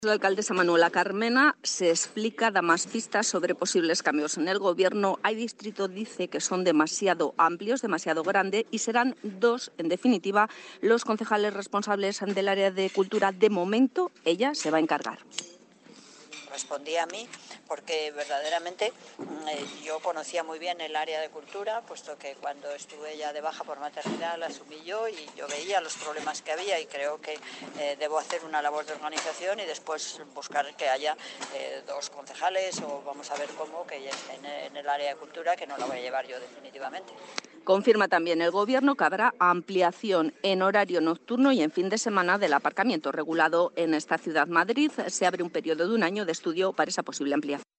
La alcaldesa Manuela Carmena se explica, da más pistas sobre posibles cambios en el gobierno. Hay distrito, dice, que son demasiado amplios, demasiado grandes, y serán dos, en definitiva, los concejales responsables del área de cultura. De momento, ella se va a encargar. Respondí a mí porque verdaderamente yo conocía muy bien el área de cultura, puesto que cuando estuve ya de baja por maternidad la asumí yo y yo veía los problemas que había y creo que debo hacer una labor de organización y después buscar que haya dos concejales o vamos a ver cómo que ya estén en el área de cultura, que no la voy a llevar yo definitivamente. Confirma también el Gobierno que habrá ampliación en horario nocturno y en fin de semana del aparcamiento regulado en esta ciudad. Madrid se abre un periodo de un año de estudio para esa posible ampliación.